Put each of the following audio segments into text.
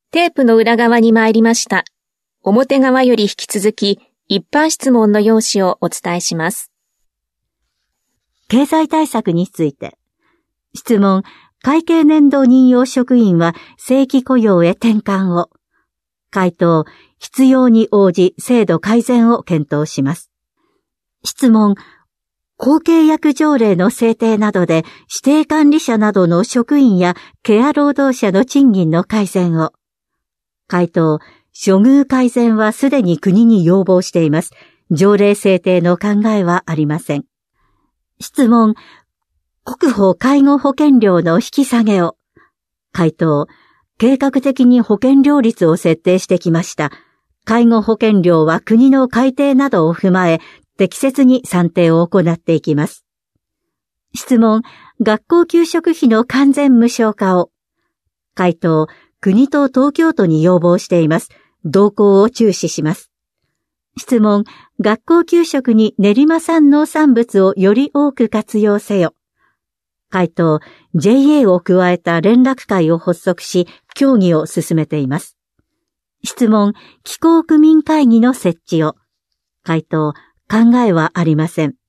テープの裏側に参りました。表側より引き続き、一般質問の用紙をお伝えします。 経済対策について。質問、会計年度任用職員は正規雇用へ転換を。回答、必要に応じ制度改善を検討します。質問、公契約条例の制定などで指定管理者などの職員やケア労働者の賃金の改善を。回答、処遇改善はすでに国に要望しています。条例制定の考えはありません。質問、国保介護保険料の引き下げを。回答、計画的に保険料率を設定してきました。介護保険料は国の改定などを踏まえ、適切に算定を行っていきます。質問、学校給食費の完全無償化を。回答、国と東京都に要望しています。動向を注視します。質問、学校給食に練馬産農産物をより多く活用せよ。回答、JA を加えた連絡会を発足し、協議を進めています。質問、気候区民会議の設置を。回答、考えはありません。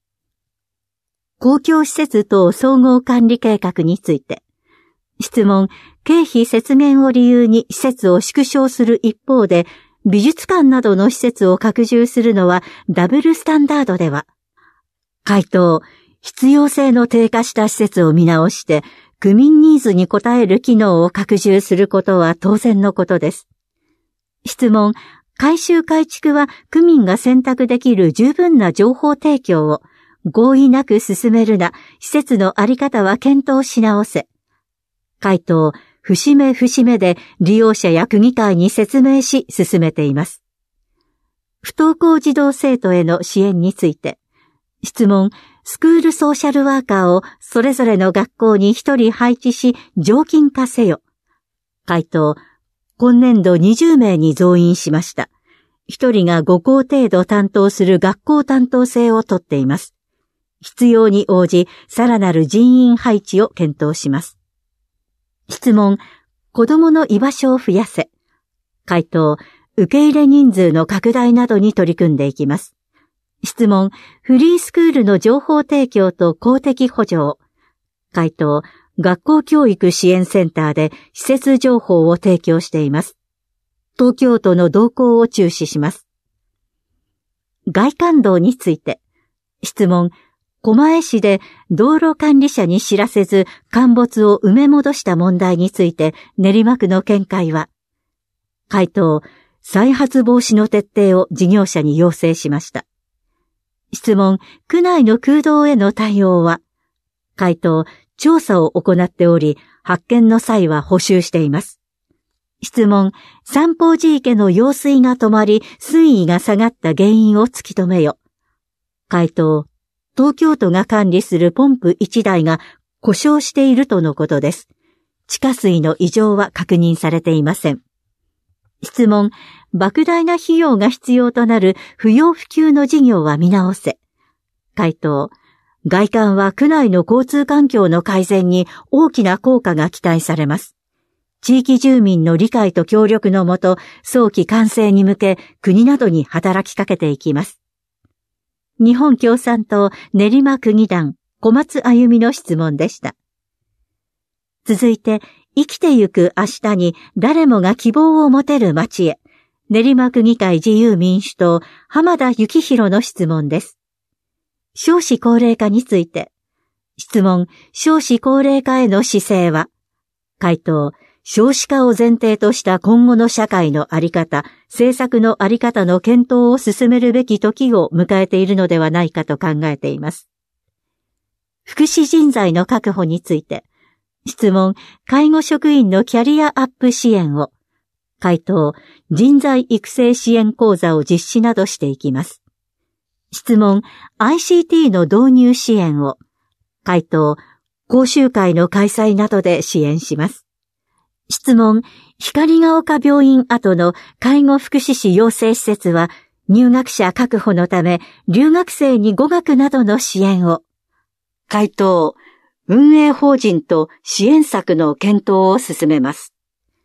公共施設等総合管理計画について。質問、経費節減を理由に施設を縮小する一方で、美術館などの施設を拡充するのはダブルスタンダードでは。回答、必要性の低下した施設を見直して、区民ニーズに応える機能を拡充することは当然のことです。質問、改修改築は区民が選択できる十分な情報提供を合意なく進めるな、施設のあり方は検討し直せ。回答、節目節目で利用者や区議会に説明し進めています。不登校児童生徒への支援について。質問、スクールソーシャルワーカーをそれぞれの学校に1人配置し常勤化せよ。回答、今年度20名に増員しました。1人が5校程度担当する学校担当制をとっています。必要に応じ、さらなる人員配置を検討します。質問、子どもの居場所を増やせ。回答、受け入れ人数の拡大などに取り組んでいきます。質問、フリースクールの情報提供と公的補助を。回答、学校教育支援センターで施設情報を提供しています。東京都の動向を注視します。外環道について。質問、狛江市で道路管理者に知らせず陥没を埋め戻した問題について練馬区の見解は。回答、再発防止の徹底を事業者に要請しました。質問、区内の空洞への対応は。回答、調査を行っており、発見の際は補修しています。質問、三宝寺池の用水が止まり、水位が下がった原因を突き止めよ。回答、東京都が管理するポンプ1台が故障しているとのことです。地下水の異常は確認されていません。質問、莫大な費用が必要となる不要不急の事業は見直せ。回答、外環は区内の交通環境の改善に大きな効果が期待されます。地域住民の理解と協力のもと、早期完成に向け国などに働きかけていきます。日本共産党練馬区議団小松あゆみの質問でした。続いて、生きてゆく明日に誰もが希望を持てる街へ。練馬区議会自由民主党浜田幸宏の質問です。少子高齢化について。質問、少子高齢化への姿勢は。回答、少子化を前提とした今後の社会の在り方、政策の在り方の検討を進めるべき時を迎えているのではないかと考えています。福祉人材の確保について。質問、介護職員のキャリアアップ支援を。回答、人材育成支援講座を実施などしていきます。質問、ICT の導入支援を。回答、講習会の開催などで支援します。質問、光が丘病院跡の介護福祉士養成施設は入学者確保のため留学生に語学などの支援を。回答、運営法人と支援策の検討を進めます。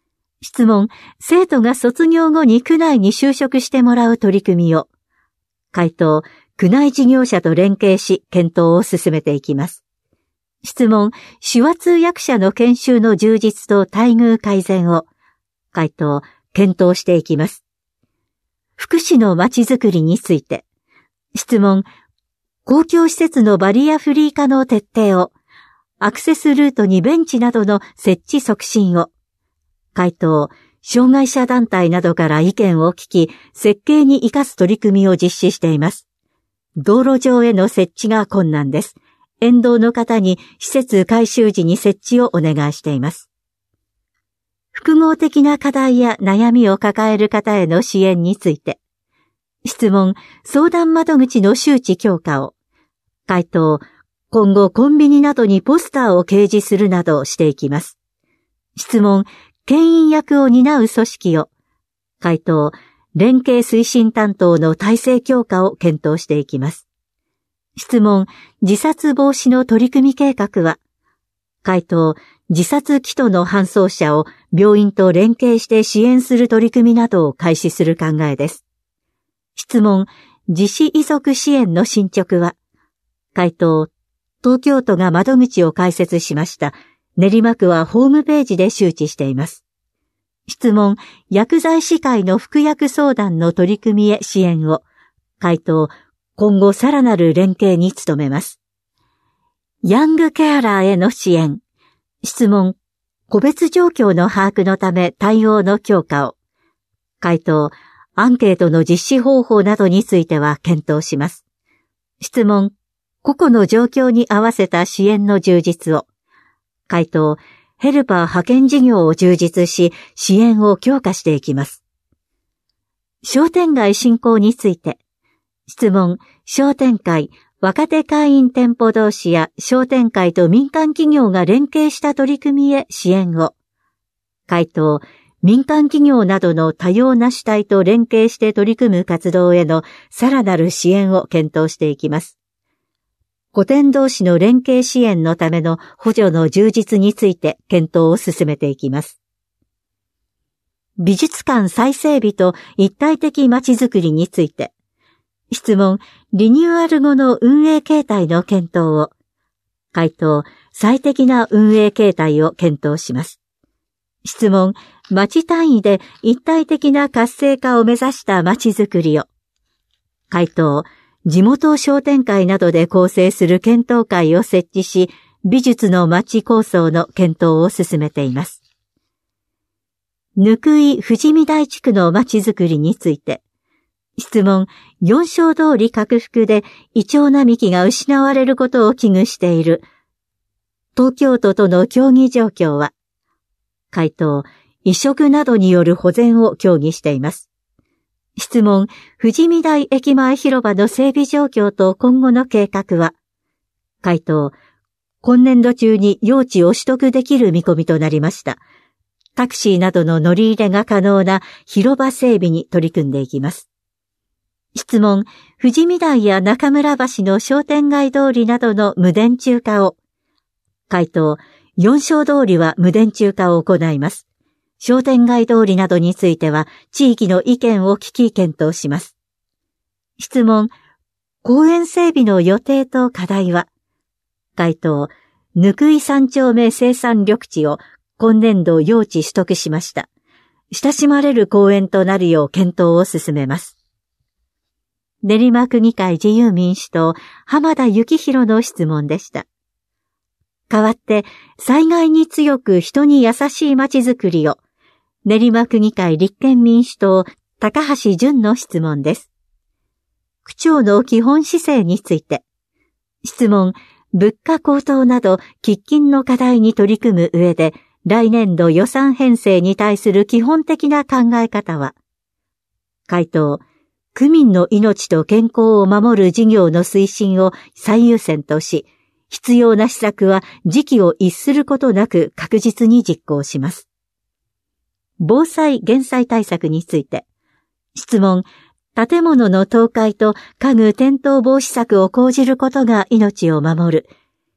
質問、生徒が卒業後に区内に就職してもらう取り組みを。回答、区内事業者と連携し検討を進めていきます。質問、手話通訳者の研修の充実と待遇改善を。回答、検討していきます。福祉のまちづくりについて。質問、公共施設のバリアフリー化の徹底を。アクセスルートにベンチなどの設置促進を。回答、障害者団体などから意見を聞き、設計に生かす取り組みを実施しています。道路上への設置が困難です。沿道の方に施設改修時に設置をお願いしています。複合的な課題や悩みを抱える方への支援について。質問、相談窓口の周知強化を。回答、今後コンビニなどにポスターを掲示するなどしていきます。質問、牽引役を担う組織を。回答、連携推進担当の体制強化を検討していきます。質問、自殺防止の取り組み計画は。回答、自殺キトの搬送者を病院と連携して支援する取り組みなどを開始する考えです。質問、自死遺族支援の進捗は。回答、東京都が窓口を開設しました。練馬区はホームページで周知しています。質問、薬剤師会の服薬相談の取り組みへ支援を。回答、今後さらなる連携に努めます。ヤングケアラーへの支援。質問、個別状況の把握のため対応の強化を。回答、アンケートの実施方法などについては検討します。質問、個々の状況に合わせた支援の充実を。回答、ヘルパー派遣事業を充実し、支援を強化していきます。商店街振興について。質問、商店会、若手会員店舗同士や商店会と民間企業が連携した取り組みへ支援を。回答、民間企業などの多様な主体と連携して取り組む活動へのさらなる支援を検討していきます。個店同士の連携支援のための補助の充実について検討を進めていきます。美術館再整備と一体的まちづくりについて。質問、リニューアル後の運営形態の検討を。回答、最適な運営形態を検討します。質問、町単位で一体的な活性化を目指したまちづくりを。回答、地元商店会などで構成する検討会を設置し、美術の町構想の検討を進めています。ぬくい富士見台地区の町づくりについて。質問、四正通り拡幅でイチョウ並木が失われることを危惧している。東京都との協議状況は。回答、移植などによる保全を協議しています。質問、富士見台駅前広場の整備状況と今後の計画は。回答、今年度中に用地を取得できる見込みとなりました。タクシーなどの乗り入れが可能な広場整備に取り組んでいきます。質問、富士見台や中村橋の商店街通りなどの無電柱化を。回答、四正通りは無電柱化を行います。商店街通りなどについては地域の意見を聞き検討します。質問、公園整備の予定と課題は。回答、ぬくい三丁目生産緑地を今年度用地取得しました。親しまれる公園となるよう検討を進めます。練馬区議会自由民主党浜田幸宏の質問でした。代わって災害に強く人に優しいまちづくりを。練馬区議会立憲民主党高橋淳の質問です。区長の基本姿勢について。質問、物価高騰など喫緊の課題に取り組む上で来年度予算編成に対する基本的な考え方は。回答、区民の命と健康を守る事業の推進を最優先とし、必要な施策は時期を逸することなく確実に実行します。防災減災対策について。質問、建物の倒壊と家具転倒防止策を講じることが命を守る。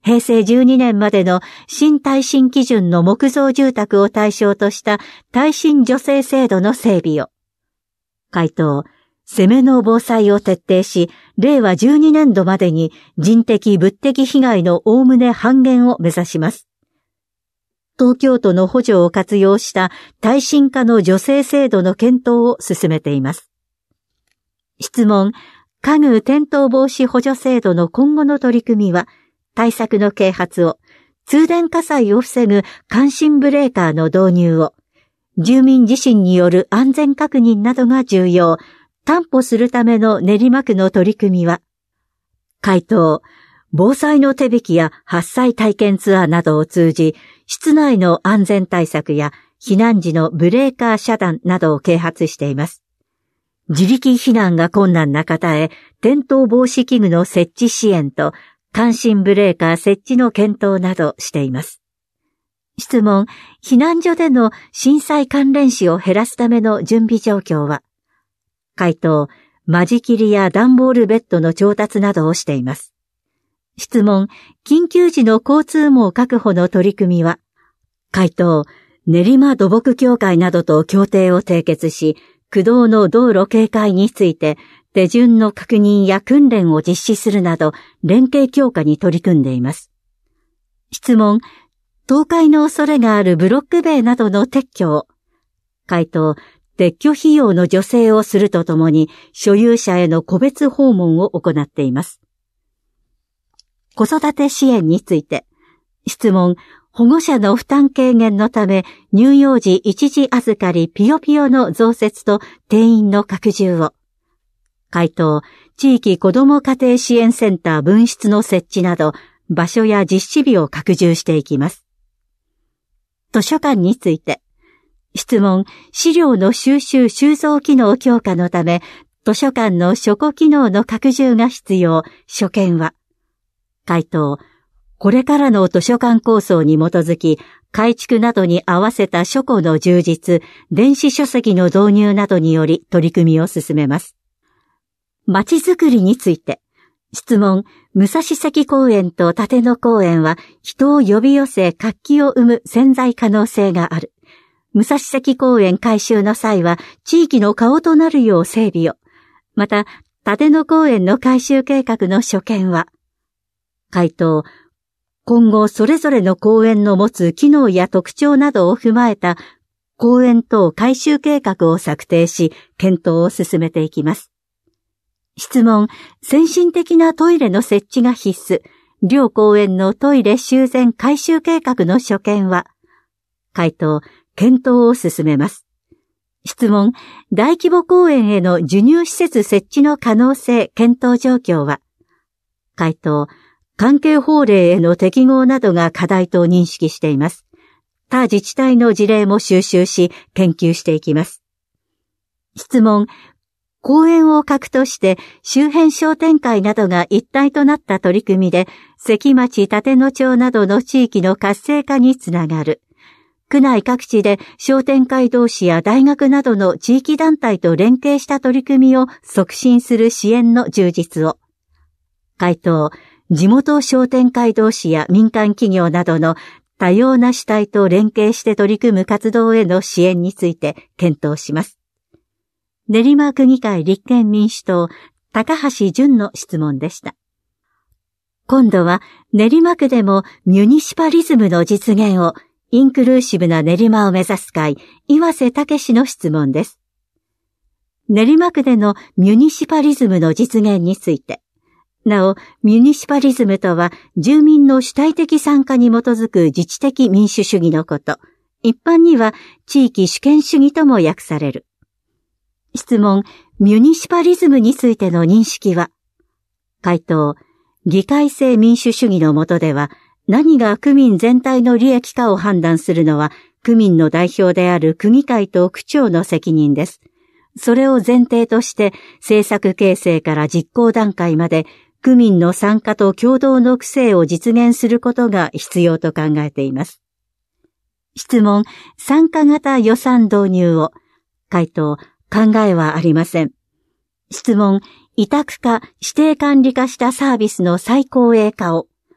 平成12年までの新耐震基準の木造住宅を対象とした耐震助成制度の整備を。回答、攻めの防災を徹底し、令和12年度までに人的物的被害のおおむね半減を目指します。東京都の補助を活用した耐震化の助成制度の検討を進めています。質問、家具転倒防止補助制度の今後の取り組みは、対策の啓発を、通電火災を防ぐ感震ブレーカーの導入を、住民自身による安全確認などが重要、担保するための練馬区の取り組みは、回答、防災の手引きや発災体験ツアーなどを通じ、室内の安全対策や避難時のブレーカー遮断などを啓発しています。自力避難が困難な方へ、転倒防止器具の設置支援と、感震ブレーカー設置の検討などしています。質問、避難所での震災関連死を減らすための準備状況は、回答、間仕切りや段ボールベッドの調達などをしています。質問、緊急時の交通網確保の取り組みは、回答、練馬土木協会などと協定を締結し、区道の道路警戒について手順の確認や訓練を実施するなど連携強化に取り組んでいます。質問、倒壊の恐れがあるブロック塀などの撤去を。回答、撤去費用の助成をするとともに所有者への個別訪問を行っています。子育て支援について。質問、保護者の負担軽減のため、乳幼児一時預かりピヨピヨの増設と定員の拡充を。回答、地域子ども家庭支援センター分室の設置など、場所や実施日を拡充していきます。図書館について。質問、資料の収集・収蔵機能強化のため、図書館の書庫機能の拡充が必要、所見は。回答、これからの図書館構想に基づき、改築などに合わせた書庫の充実、電子書籍の導入などにより取り組みを進めます。まちづくりについて。質問、武蔵関公園と立野公園は人を呼び寄せ活気を生む潜在可能性がある。武蔵関公園改修の際は地域の顔となるよう整備を。また、立野公園の改修計画の所見は。回答、今後それぞれの公園の持つ機能や特徴などを踏まえた公園等改修計画を策定し、検討を進めていきます。質問、先進的なトイレの設置が必須。両公園のトイレ修繕改修計画の所見は。回答、検討を進めます。質問、大規模公園への授乳施設設置の可能性検討状況は。回答、関係法令への適合などが課題と認識しています。他自治体の事例も収集し、研究していきます。質問、公園を核として周辺商店会などが一体となった取り組みで、関町立野町などの地域の活性化につながる。区内各地で商店会同士や大学などの地域団体と連携した取り組みを促進する支援の充実を。回答、地元商店会同士や民間企業などの多様な主体と連携して取り組む活動への支援について検討します。練馬区議会立憲民主党、高橋淳の質問でした。今度は練馬区でもミュニシパリズムの実現を、インクルーシブな練馬を目指す会、岩瀬武の質問です。練馬区でのミュニシパリズムの実現について、なお、ミュニシパリズムとは、住民の主体的参加に基づく自治的民主主義のこと。一般には、地域主権主義とも訳される。質問、ミュニシパリズムについての認識は？回答、議会制民主主義の下では、何が区民全体の利益かを判断するのは、区民の代表である区議会と区長の責任です。それを前提として、政策形成から実行段階まで、区民の参加と共同の区政を実現することが必要と考えています。質問、参加型予算導入を。回答、考えはありません。質問、委託化、指定管理化したサービスの再公営化を。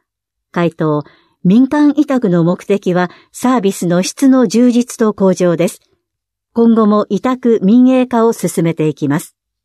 回答、民間委託の目的はサービスの質の充実と向上です。今後も委託民営化を進めていきます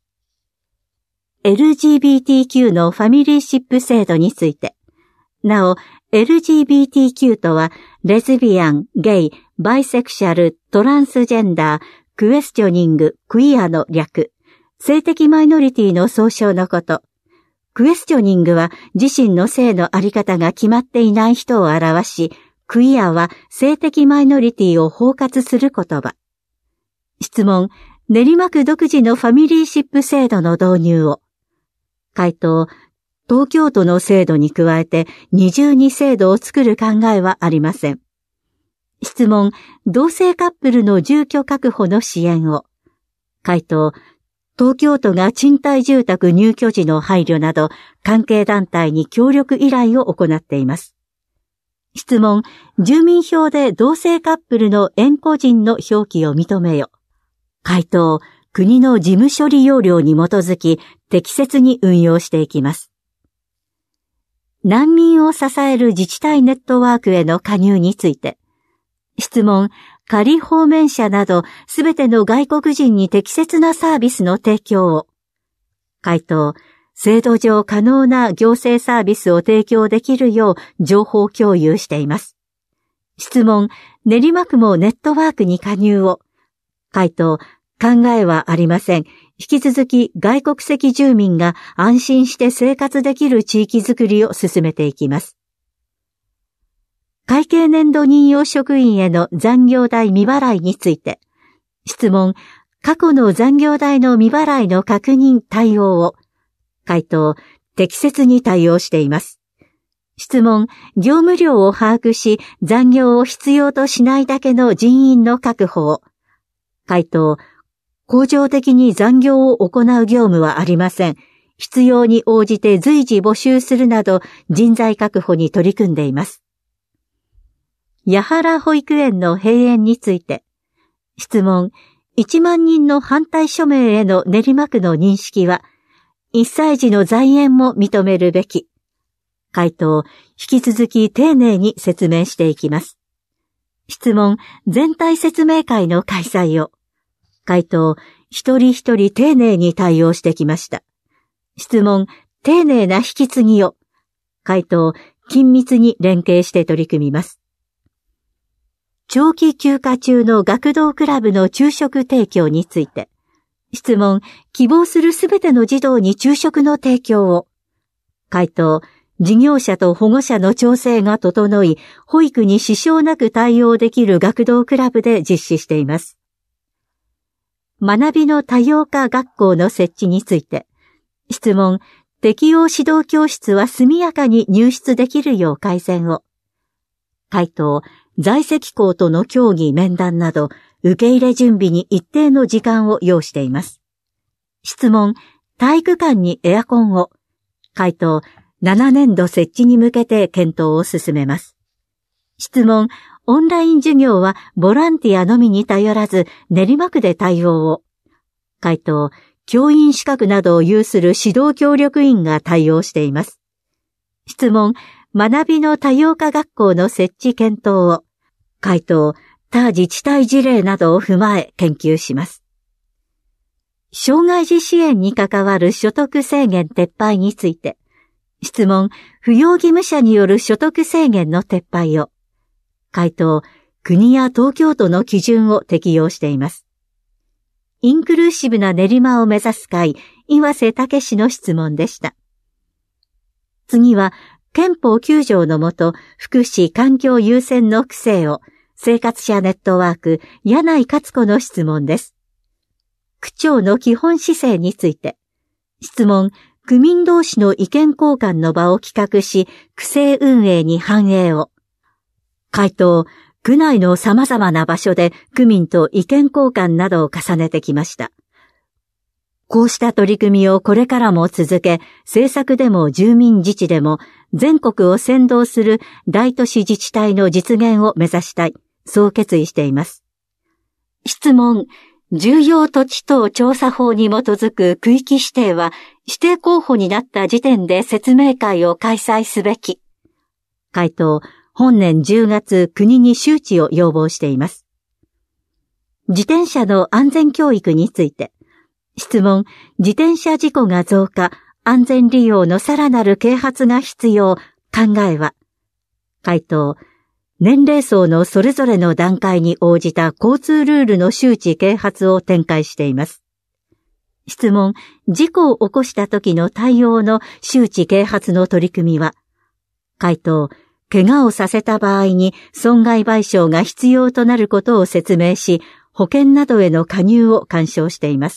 。LGBTQ のファミリーシップ制度について、なお、LGBTQ とは、レズビアン、ゲイ、バイセクシャル、トランスジェンダー、クエスチョニング、クイアの略、性的マイノリティの総称のこと。クエスチョニングは自身の性のあり方が決まっていない人を表し、クイアは性的マイノリティを包括する言葉。質問、練馬区独自のファミリーシップ制度の導入を。回答、東京都の制度に加えて二重に制度を作る考えはありません。質問、同性カップルの住居確保の支援を。回答、東京都が賃貸住宅入居時の配慮など、関係団体に協力依頼を行っています。質問、住民票で同性カップルの縁故人の表記を認めよ。回答、国の事務処理要領に基づき、適切に運用していきます。難民を支える自治体ネットワークへの加入について。質問、仮放免者などすべての外国人に適切なサービスの提供を。回答、制度上可能な行政サービスを提供できるよう情報共有しています。質問、練馬区もネットワークに加入を。回答、考えはありません。引き続き外国籍住民が安心して生活できる地域づくりを進めていきます。会計年度任用職員への残業代未払いについて。質問、過去の残業代の未払いの確認対応を。回答、適切に対応しています。質問、業務量を把握し残業を必要としないだけの人員の確保を。回答、恒常的に残業を行う業務はありません。必要に応じて随時募集するなど人材確保に取り組んでいます。八原保育園の閉園について。質問、1万人の反対署名への練馬区の認識は、1歳児の在園も認めるべき。回答、引き続き丁寧に説明していきます。質問、全体説明会の開催を。回答、一人一人丁寧に対応してきました。質問、丁寧な引き継ぎを。回答、緊密に連携して取り組みます。長期休暇中の学童クラブの昼食提供について。質問、希望するすべての児童に昼食の提供を。回答、事業者と保護者の調整が整い、保育に支障なく対応できる学童クラブで実施しています。学びの多様化学校の設置について。質問、適応指導教室は速やかに入室できるよう改善を。回答、在籍校との協議面談など、受け入れ準備に一定の時間を要しています。質問、体育館にエアコンを。回答、7年度設置に向けて検討を進めます。質問、オンライン授業はボランティアのみに頼らず練馬区で対応を。回答、教員資格などを有する指導協力員が対応しています。質問、学びの多様化学校の設置検討を。回答、他自治体事例などを踏まえ研究します。障害児支援に関わる所得制限撤廃について。質問、扶養義務者による所得制限の撤廃を。回答、国や東京都の基準を適用しています。インクルーシブな練馬を目指す会、岩瀬武史の質問でした。次は、憲法9条のもと、福祉環境優先の区政を、生活者ネットワーク、柳井勝子の質問です。区長の基本姿勢について。質問、区民同士の意見交換の場を企画し、区政運営に反映を。回答、区内の様々な場所で区民と意見交換などを重ねてきました。こうした取り組みをこれからも続け、政策でも住民自治でも全国を先導する大都市自治体の実現を目指したい、そう決意しています。質問、重要土地等調査法に基づく区域指定は指定候補になった時点で説明会を開催すべき。 回答、本年10月国に周知を要望しています。自転車の安全教育について、質問、自転車事故が増加、安全利用のさらなる啓発が必要、考えは、回答、年齢層のそれぞれの段階に応じた交通ルールの周知啓発を展開しています。質問、事故を起こした時の対応の周知啓発の取り組みは、回答、怪我をさせた場合に損害賠償が必要となることを説明し、保険などへの加入を勧奨しています。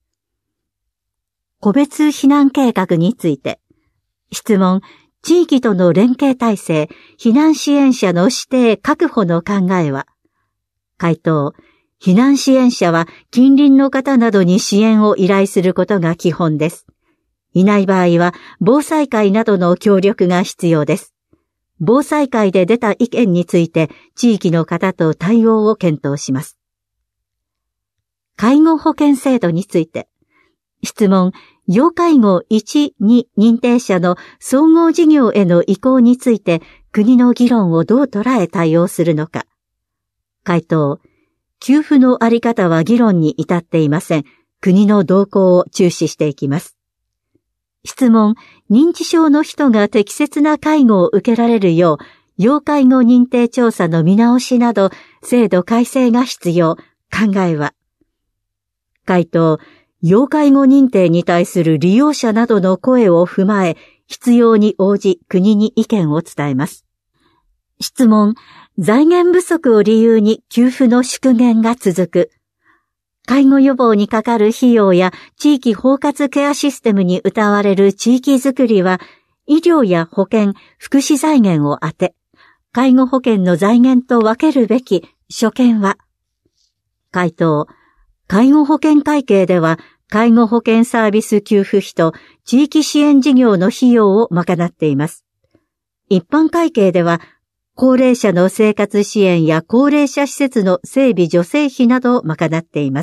個別避難計画について、質問、地域との連携体制、避難支援者の指定確保の考えは、回答、避難支援者は近隣の方などに支援を依頼することが基本です。いない場合は防災会などの協力が必要です。防災会で出た意見について地域の方と対応を検討します。介護保険制度について、質問、要介護1、2認定者の総合事業への移行について国の議論をどう捉え対応するのか。回答、給付のあり方は議論に至っていません。国の動向を注視していきます。質問、認知症の人が適切な介護を受けられるよう、要介護認定調査の見直しなど、制度改正が必要。考えは。回答、要介護認定に対する利用者などの声を踏まえ、必要に応じ国に意見を伝えます。質問、財源不足を理由に給付の縮減が続く。介護予防にかかる費用や地域包括ケアシステムに謳われる地域づくりは、医療や保険、福祉財源を充て、介護保険の財源と分けるべき所見は。回答、介護保険会計では、介護保険サービス給付費と地域支援事業の費用を賄っています。一般会計では、高齢者の生活支援や高齢者施設の整備助成費などを賄っています。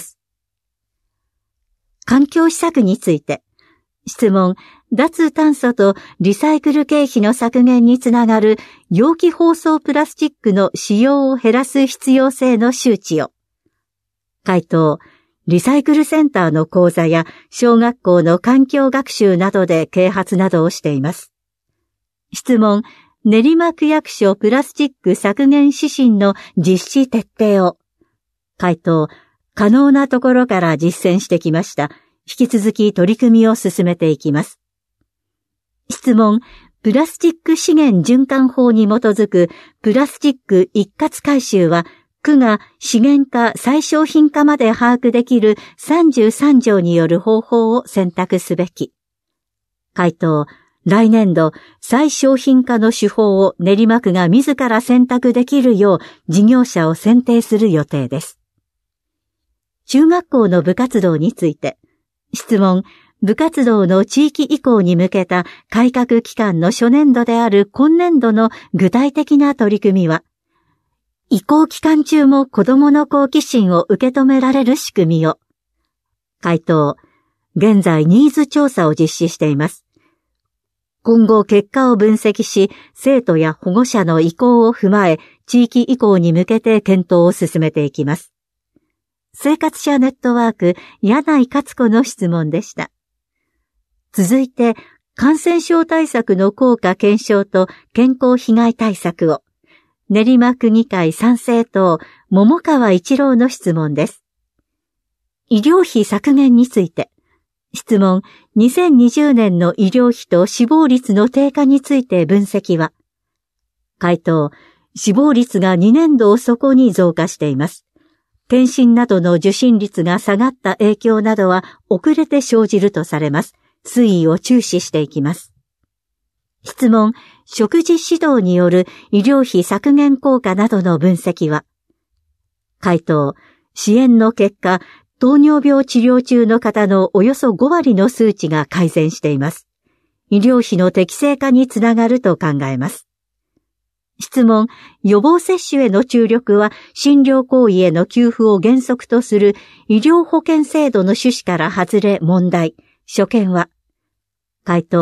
環境施策について、質問、脱炭素とリサイクル経費の削減につながる容器包装プラスチックの使用を減らす必要性の周知を。回答、リサイクルセンターの講座や小学校の環境学習などで啓発などをしています。質問、練馬区役所プラスチック削減指針の実施徹底を。回答、可能なところから実践してきました。引き続き取り組みを進めていきます。質問、プラスチック資源循環法に基づくプラスチック一括回収は、区が資源化再商品化まで把握できる33条による方法を選択すべき。回答、来年度再商品化の手法を練馬区が自ら選択できるよう事業者を選定する予定です。中学校の部活動について、質問、部活動の地域移行に向けた改革期間の初年度である今年度の具体的な取り組みは、移行期間中も子どもの好奇心を受け止められる仕組みを。回答、現在ニーズ調査を実施しています。今後結果を分析し、生徒や保護者の意向を踏まえ、地域移行に向けて検討を進めていきます。生活者ネットワーク、柳井勝子の質問でした。続いて、感染症対策の効果検証と健康被害対策を。練馬区議会参政党、桃川一郎の質問です。医療費削減について、質問、2020年の医療費と死亡率の低下について分析は。回答、死亡率が2年度を底に増加しています。検診などの受診率が下がった影響などは遅れて生じるとされます。推移を注視していきます。質問、食事指導による医療費削減効果などの分析は。回答、支援の結果、糖尿病治療中の方のおよそ5割の数値が改善しています。医療費の適正化につながると考えます。質問、予防接種への注力は診療行為への給付を原則とする医療保険制度の趣旨から外れ問題。所見は。回答、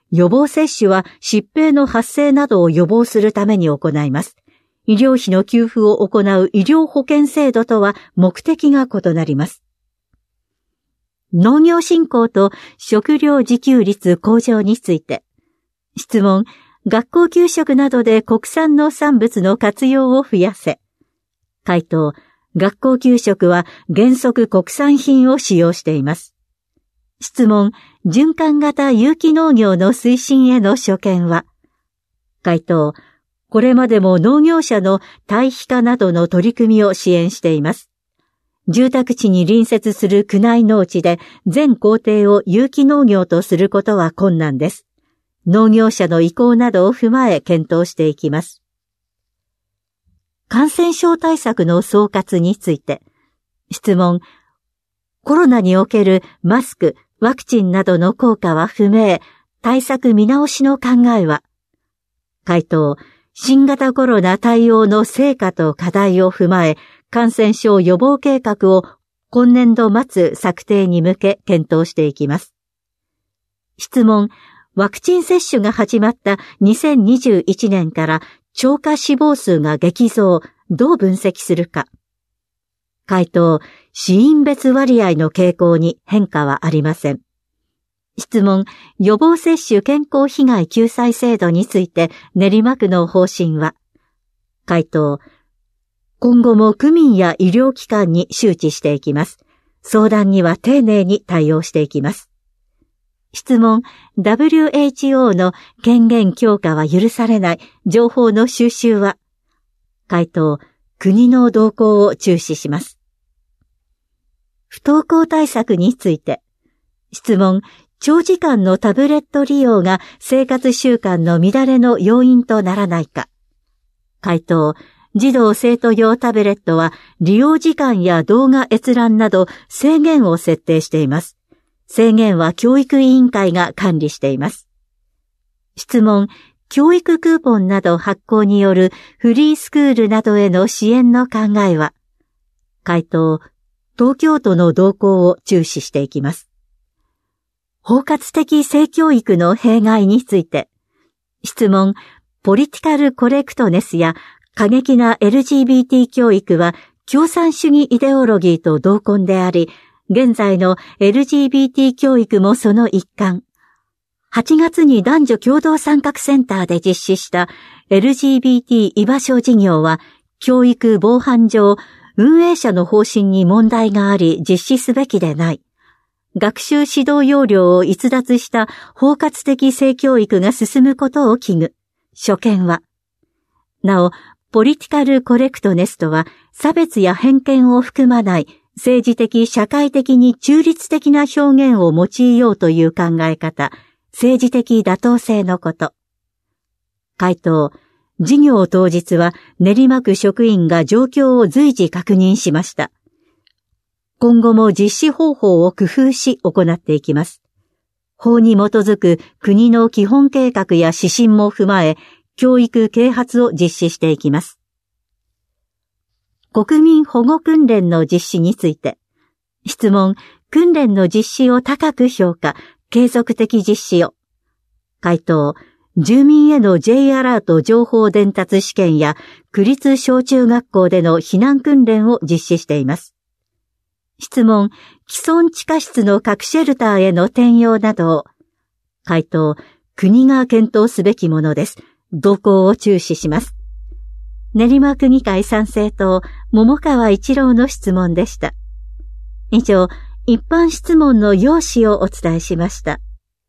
予防接種は疾病の発生などを予防するために行います。医療費の給付を行う医療保険制度とは目的が異なります。農業振興と食料自給率向上について。質問、学校給食などで国産農産物の活用を増やせ。回答、学校給食は原則国産品を使用しています。質問、循環型有機農業の推進への所見は。回答、これまでも農業者の堆肥化などの取り組みを支援しています。住宅地に隣接する区内農地で全工程を有機農業とすることは困難です。農業者の意向などを踏まえ検討していきます。感染症対策の総括について。質問、コロナにおけるマスク、ワクチンなどの効果は不明、対策見直しの考えは。回答、新型コロナ対応の成果と課題を踏まえ、感染症予防計画を今年度末策定に向け検討していきます。質問、ワクチン接種が始まった2021年から超過死亡数が激増、どう分析するか。回答、死因別割合の傾向に変化はありません。質問、予防接種健康被害救済制度について練馬区の方針は。回答、今後も区民や医療機関に周知していきます。相談には丁寧に対応していきます。質問、WHO の権限強化は許されない情報の収集は。回答、国の動向を注視します。不登校対策について。質問、長時間のタブレット利用が生活習慣の乱れの要因とならないか。回答、児童生徒用タブレットは利用時間や動画閲覧など制限を設定しています。制限は教育委員会が管理しています。質問、教育クーポンなど発行によるフリースクールなどへの支援の考えは。回答、東京都の動向を注視していきます。包括的性教育の弊害について。質問、ポリティカルコレクトネスや過激な LGBT 教育は共産主義イデオロギーと同根であり、現在の LGBT 教育もその一環。8月に男女共同参画センターで実施した LGBT 居場所事業は、教育防犯上、運営者の方針に問題があり実施すべきでない。学習指導要領を逸脱した包括的性教育が進むことを危惧。所見は。なお、ポリティカルコレクトネスとは、差別や偏見を含まない政治的社会的に中立的な表現を用いようという考え方、政治的妥当性のこと。回答、事業当日は練馬区職員が状況を随時確認しました。今後も実施方法を工夫し行っていきます。法に基づく国の基本計画や指針も踏まえ、教育啓発を実施していきます。国民保護訓練の実施について。質問、訓練の実施を高く評価、継続的実施を。回答、住民への J アラート情報伝達試験や区立小中学校での避難訓練を実施しています。質問、既存地下室の核シェルターへの転用などを。回答、国が検討すべきものです。動向を注視します。練馬区議会参政党、桃川一郎の質問でした。以上、一般質問の要旨をお伝えしました。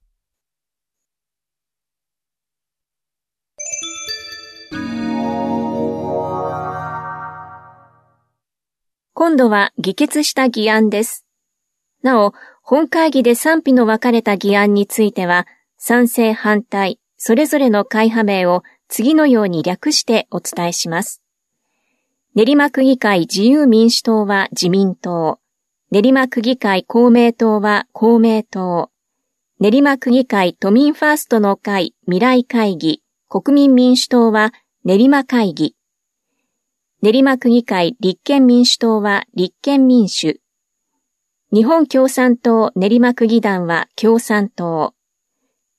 今度は議決した議案です。なお、本会議で賛否の分かれた議案については、賛成反対、それぞれの会派名を次のように略してお伝えします。練馬区議会自由民主党は自民党、練馬区議会公明党は公明党、練馬区議会都民ファーストの会未来会議、国民民主党は練馬会議、練馬区議会立憲民主党は立憲民主、日本共産党練馬区議団は共産党、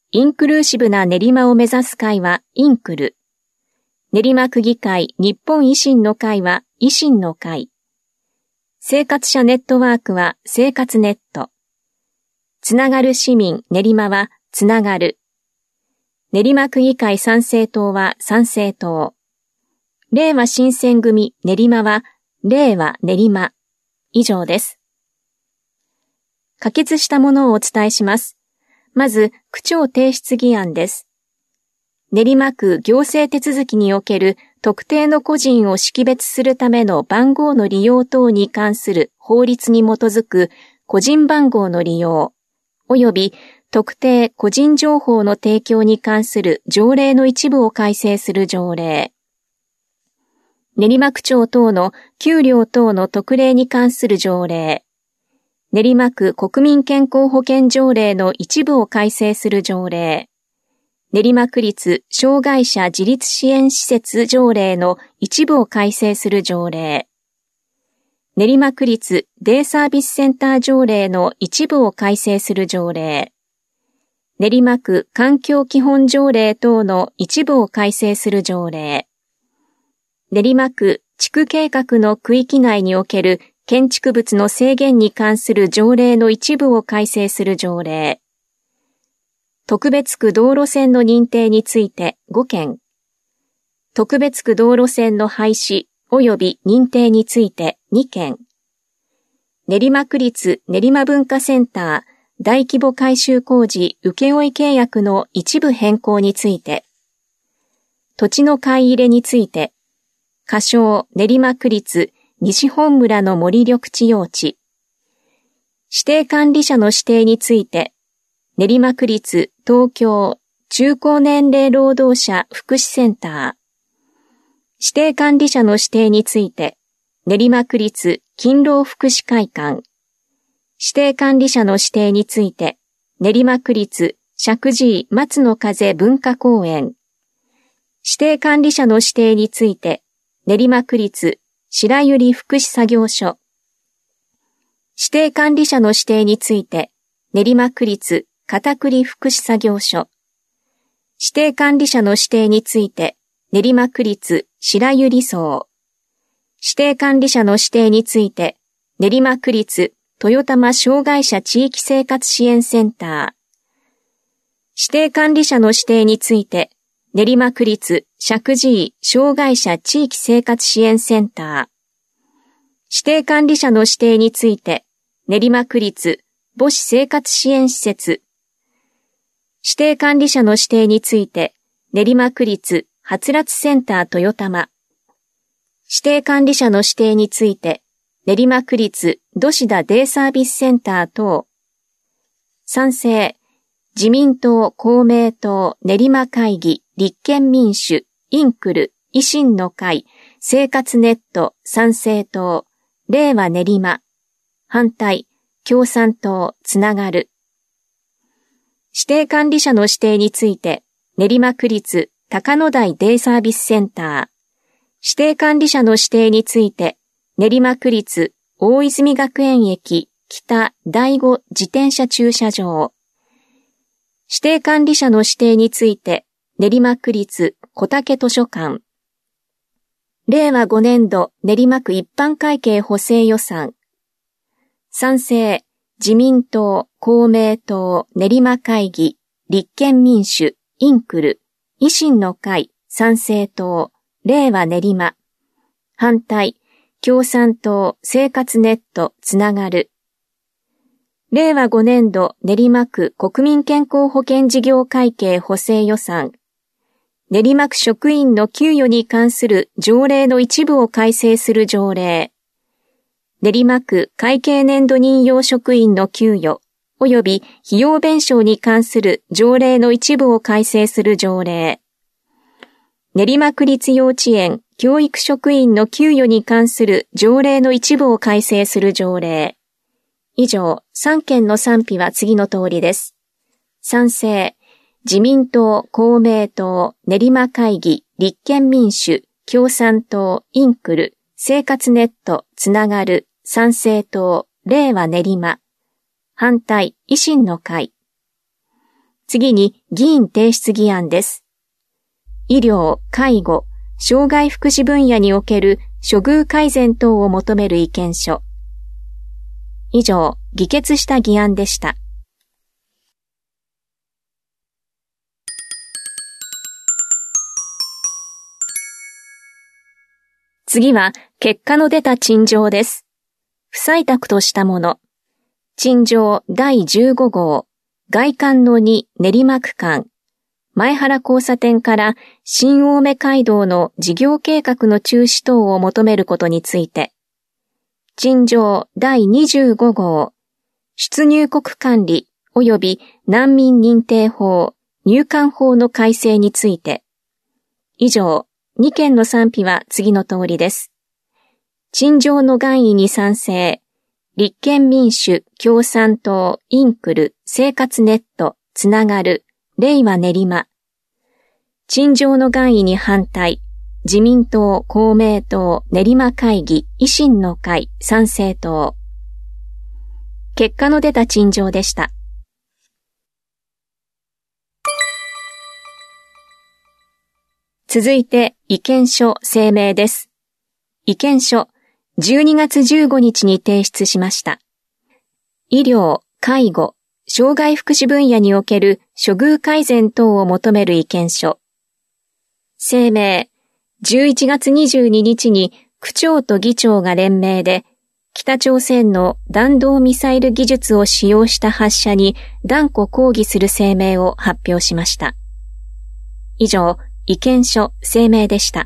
インクルーシブな練馬を目指す会はインクル。練馬区議会日本維新の会は維新の会。生活者ネットワークは生活ネット。つながる市民練馬はつながる。練馬区議会参政党は参政党。令和新選組練馬は令和練馬。以上です。可決したものをお伝えします。まず、区長提出議案です。練馬区行政手続きにおける特定の個人を識別するための番号の利用等に関する法律に基づく個人番号の利用、及び特定個人情報の提供に関する条例の一部を改正する条例。練馬区長等の給料等の特例に関する条例。練馬区国民健康保険条例の一部を改正する条例。練馬区立障害者自立支援施設条例の一部を改正する条例。練馬区立デイサービスセンター条例の一部を改正する条例。練馬区環境基本条例等の一部を改正する条例。練馬区地区計画の区域内における建築物の制限に関する条例の一部を改正する条例。特別区道路線の認定について5件。特別区道路線の廃止及び認定について2件。練馬区立練馬文化センター大規模改修工事請負契約の一部変更について。土地の買い入れについて、仮称練馬区立西本村の森緑地用地。指定管理者の指定について、練馬区立東京中高年齢労働者福祉センター。指定管理者の指定について、練馬区立勤労福祉会館。指定管理者の指定について、練馬区立石神井松の風文化公園。指定管理者の指定について、練馬区立白百合福祉作業所。指定管理者の指定について、練馬区立片栗福祉作業所。指定管理者の指定について、練馬区立白百合荘。指定管理者の指定について、練馬区立豊玉障害者地域生活支援センター。指定管理者の指定について、練馬区立石神井障害者地域生活支援センター。指定管理者の指定について、練馬区立母子生活支援施設。指定管理者の指定について、練馬区立はつらつセンター豊玉。指定管理者の指定について、練馬区立土師田デイサービスセンター等。賛成、自民党、公明党、練馬会議、立憲民主、インクル、維新の会、生活ネット、参政党、令和練馬。反対、共産党、つながる。指定管理者の指定について、練馬区立高野台デイサービスセンター。指定管理者の指定について、練馬区立大泉学園駅北第5自転車駐車場。指定管理者の指定について、練馬区立小竹図書館。令和5年度練馬区一般会計補正予算。賛成、自民党、公明党、練馬会議、立憲民主、インクル、維新の会、参政党、令和練馬。反対、共産党、生活ネット、つながる。令和5年度練馬区国民健康保険事業会計補正予算。練馬区職員の給与に関する条例の一部を改正する条例。練馬区会計年度任用職員の給与及び費用弁償に関する条例の一部を改正する条例。練馬区立幼稚園教育職員の給与に関する条例の一部を改正する条例。以上、3件の賛否は次の通りです。賛成、自民党、公明党、練馬会議、立憲民主、共産党、インクル、生活ネット、つながる、参政党、令和練馬。反対、維新の会。 次に議員提出議案です。医療、介護、障害福祉分野における処遇改善等を求める意見書。以上、議決した議案でした。次は、結果の出た陳情です。不採択としたもの。陳情第15号、外環の2練馬区間、前原交差点から新青梅街道の事業計画の中止等を求めることについて、陳情第25号、出入国管理及び難民認定法、入管法の改正について、以上、2件の賛否は次の通りです。陳情の願意に賛成、立憲民主、共産党、インクル、生活ネット、つながる、令和練馬。陳情の願意に反対、自民党、公明党、練馬会議、維新の会、参政党。結果の出た陳情でした。続いて、意見書、声明です。意見書、12月15日に提出しました。医療、介護、障害福祉分野における処遇改善等を求める意見書。声明、11月22日に区長と議長が連名で、北朝鮮の弾道ミサイル技術を使用した発射に断固抗議する声明を発表しました。以上、意見書、声明でした。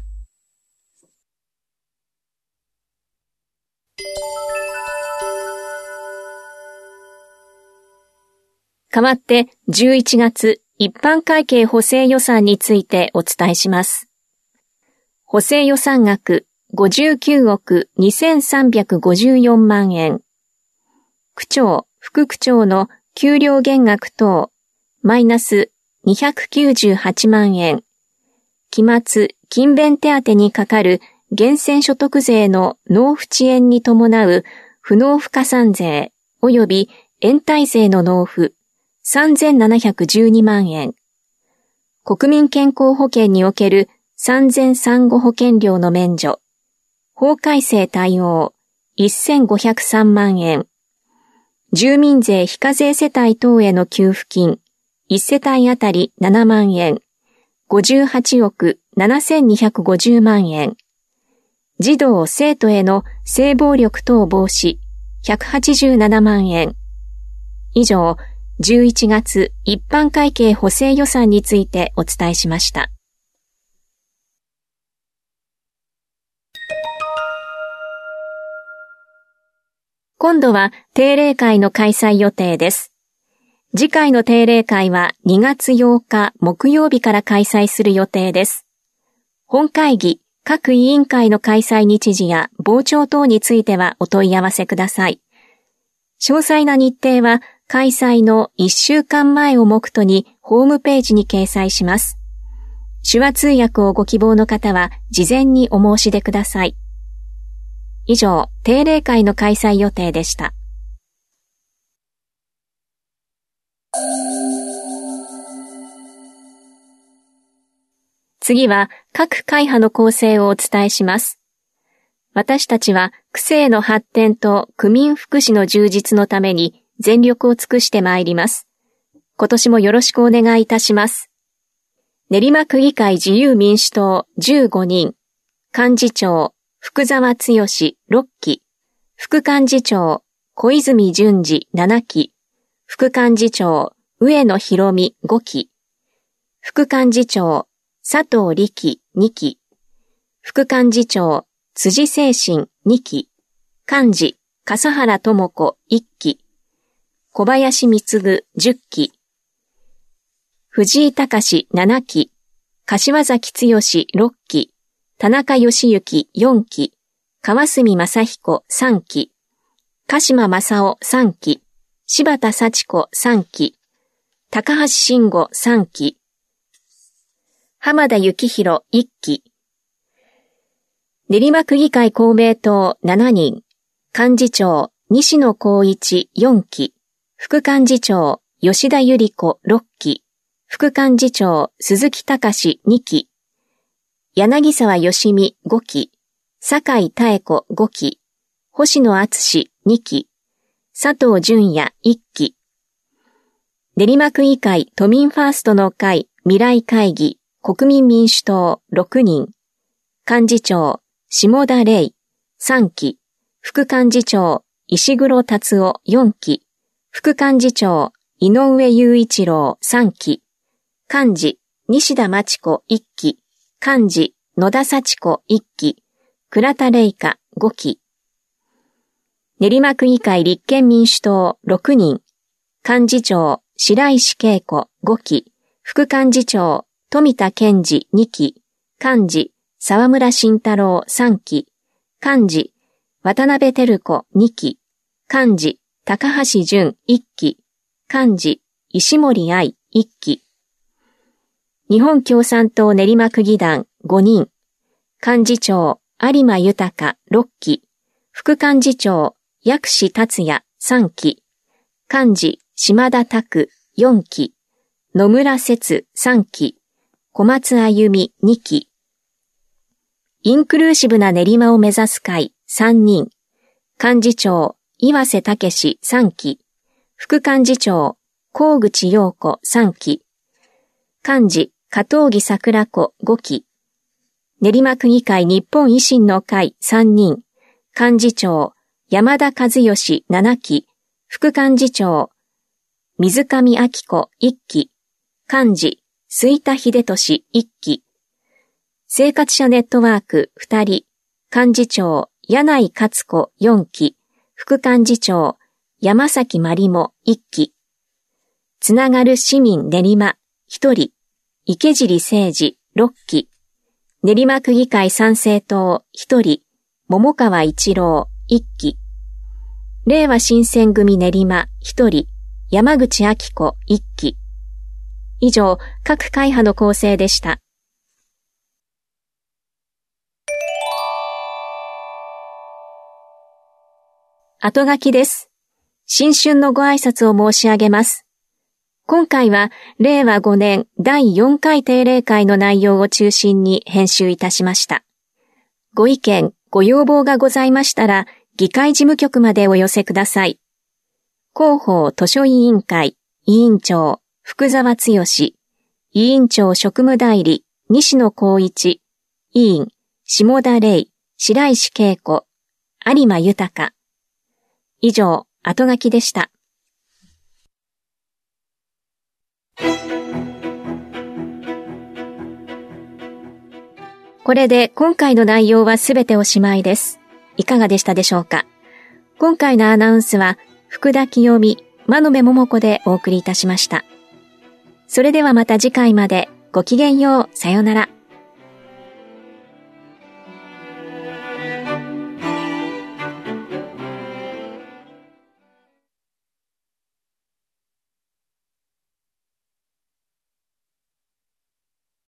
代わって11月一般会計補正予算についてお伝えします。補正予算額59億2354万円。区長、副区長の給料減額等マイナス298万円。期末、勤勉手当にかかる源泉所得税の納付遅延に伴う不納付加算税及び延滞税の納付3712万円。国民健康保険における産前産後保険料の免除。法改正対応1503万円。住民税非課税世帯等への給付金1世帯あたり7万円。58億7250万円。児童生徒への性暴力等防止187万円。以上、11月一般会計補正予算についてお伝えしました。今度は定例会の開催予定です。次回の定例会は2月8日木曜日から開催する予定です。本会議、各委員会の開催日時や傍聴等についてはお問い合わせください。詳細な日程は開催の1週間前を目途にホームページに掲載します。手話通訳をご希望の方は事前にお申し出ください。以上、定例会の開催予定でした。次は各会派の構成をお伝えします。私たちは区政の発展と区民福祉の充実のために全力を尽くしてまいります。今年もよろしくお願いいたします。練馬区議会自由民主党15人、幹事長福沢剛6期、副幹事長小泉淳二7期、副幹事長上野博美5期、副幹事長佐藤力2期、副幹事長辻清新2期、幹事笠原智子1期、小林貢10期、藤井隆7期、柏崎剛6期、田中義行4期、川澄正彦3期、鹿島正夫3期、柴田幸子3期、高橋慎吾3期、浜田幸宏1期、練馬区議会公明党7人、幹事長西野光一4期、副幹事長吉田百合子6期、 副幹事長鈴木隆2期、柳沢義美5期、酒井妙子5期、星野敦2期、佐藤淳也1期、練馬区議会都民ファーストの会未来会議国民民主党6人、幹事長下田玲3期、副幹事長石黒達夫4期、副幹事長井上雄一郎3期、幹事西田真知子1期、幹事野田幸子1期、倉田玲香5期、練馬区議会立憲民主党6人、幹事長白石恵子5期、副幹事長富田健二2期、幹事沢村慎太郎3期、幹事渡辺照子2期、幹事高橋淳1期、幹事石森愛1期、日本共産党練馬区議団5人、幹事長有馬豊6期、副幹事長薬師達也3期、幹事島田拓4期、野村節3期、小松あゆみ2期、インクルーシブな練馬を目指す会3人、幹事長岩瀬武史3期、副幹事長河口洋子3期、幹事加藤木桜子5期、練馬区議会日本維新の会3人、幹事長山田和義7期、副幹事長水上明子1期、幹事吹田秀俊1期、生活者ネットワーク2人、幹事長柳井勝子4期、副幹事長山崎まりも1期、つながる市民練馬1人、池尻誠二6期、練馬区議会参政党1人、桃川一郎1期、令和新選組練馬1人、山口明子1期。以上、各会派の構成でした。後書きです。新春のご挨拶を申し上げます。今回は令和5年第4回定例会の内容を中心に編集いたしました。ご意見、ご要望がございましたら、議会事務局までお寄せください。広報図書委員会委員長福沢剛、委員長職務代理西野光一、委員下田玲、白石恵子、有馬豊。以上、後書きでした。これで今回の内容はすべておしまいです。いかがでしたでしょうか。今回のアナウンスは福田清美、真鍋桃子でお送りいたしました。それではまた次回までごきげんよう、さようなら。